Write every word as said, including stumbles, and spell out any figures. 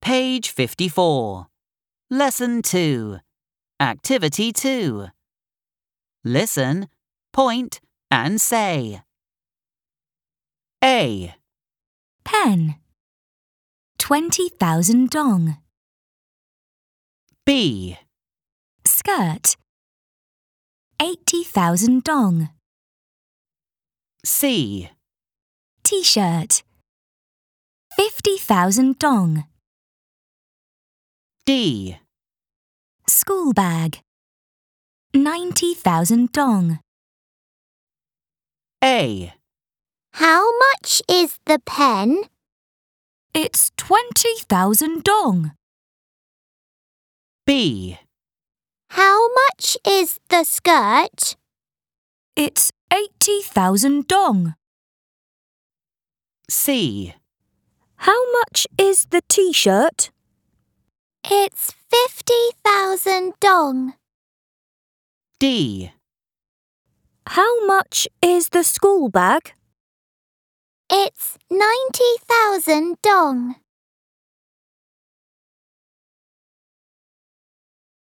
Page fifty-four. Lesson two. Activity two. Listen, point, and say. A. Pen. Twenty thousand dong. B. Skirt. Eighty thousand dong. C. T-shirt. Fifty thousand dong. D. School bag. Ninety thousand dong. A. How much is the pen? It's twenty thousand dong. How B. much is the skirt? It's eighty thousand dong. C. How much is the T-shirt? It's fifty thousand dong. D. How much is the school bag? It's ninety thousand dong.